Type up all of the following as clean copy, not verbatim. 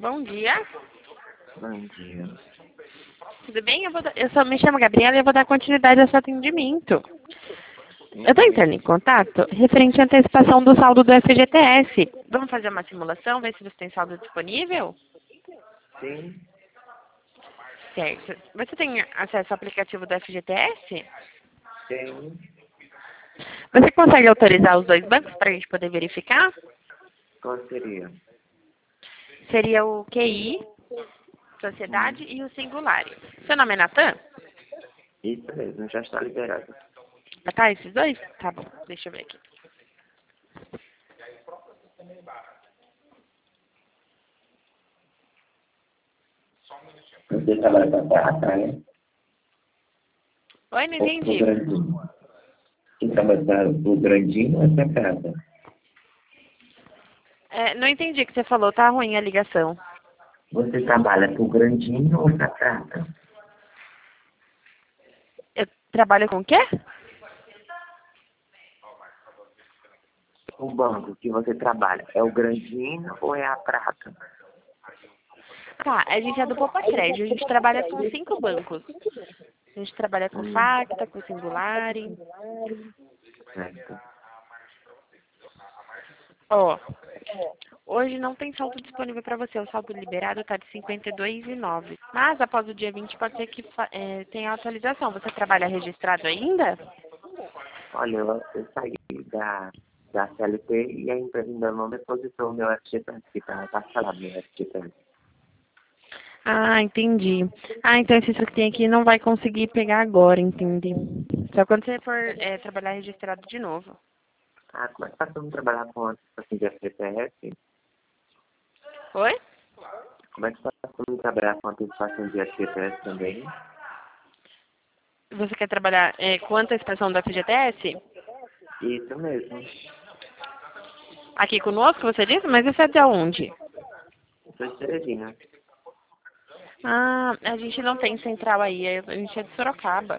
Bom dia. Bom dia. Tudo bem? Eu só me chamo Gabriela e eu vou dar continuidade ao seu atendimento. Eu estou entrando em contato referente à antecipação do saldo do FGTS. Vamos fazer uma simulação, ver se você tem saldo disponível? Sim, Certo. Você tem acesso ao aplicativo do FGTS? tem. Você consegue autorizar os dois bancos para a gente poder verificar? Qual seria? Seria o QI, Sociedade e o Singular. Seu nome é Natan? Isso mesmo, já está liberado. Ah, tá, esses dois? Tá bom, deixa eu ver aqui. Você trabalha para prata, né? Oi, não Ou pro entendi. grandinho? Você trabalha para o grandinho ou para prata? Não entendi o que você falou, tá ruim a ligação. Você trabalha para o grandinho ou para prata? Eu trabalho com o quê? O banco que você trabalha é o grandinho ou é a prata? Tá, a gente é do Poupa Crédito, a gente trabalha com 5 bancos. A gente trabalha com Hum, Facta, com Singular. certo. Ó, hoje não tem saldo disponível para você, o saldo liberado está de 52,9. Mas após o dia 20 pode ser que tenha atualização. Você trabalha registrado ainda? Olha, eu saí da CLT e a empresa ainda não depositou o meu FGTS, que está parcelado meu FGTS. Ah, entendi. Ah, então esse que tem aqui não vai conseguir pegar agora, entendi. Só quando você for trabalhar registrado de novo. Ah, como é que tá todo mundo trabalhar com antecipação de FGTS? Oi? Como é que tá todo mundo trabalhar com antecipação de FGTS também? Você quer trabalhar com antecipação do FGTS? Isso mesmo. Aqui conosco, você disse? Mas isso é de onde? Eu sou de Teresina. Ah, a gente não tem central aí, a gente é de Sorocaba,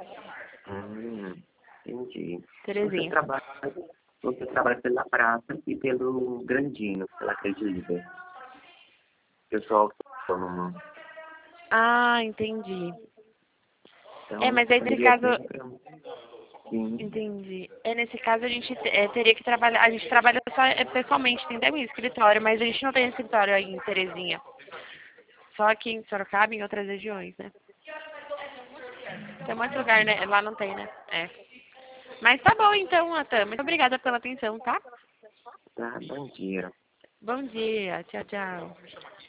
Entendi. Você Terezinha. trabalha, você trabalha pela praça e pelo grandinho, pela Credilíder. Eu sou autônomo. Ah, entendi. Então, Mas aí nesse poderia caso, ser sim. entendi. Nesse caso a gente teria que trabalhar, a gente trabalha só pessoalmente, entendeu? Em escritório, mas a gente não tem escritório aí em Terezinha. Só aqui em Sorocaba e em outras regiões, né? Tem muito lugar, né? Lá não tem, né? É. Mas tá bom então, Natan. Muito obrigada pela atenção, tá? Tá, bom dia. Bom dia. Tchau, tchau.